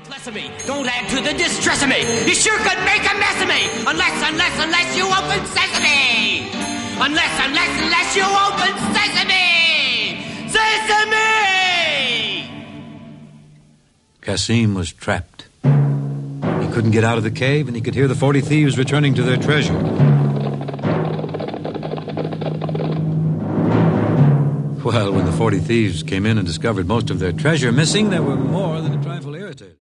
Less of me. Don't add to the distress of me. You sure could make a mess of me. Unless you open sesame. Unless you open sesame. Sesame! Cassim was trapped. He couldn't get out of the cave, and he could hear the 40 thieves returning to their treasure. Well, when the 40 thieves came in and discovered most of their treasure missing, they were more than a trifle irritated.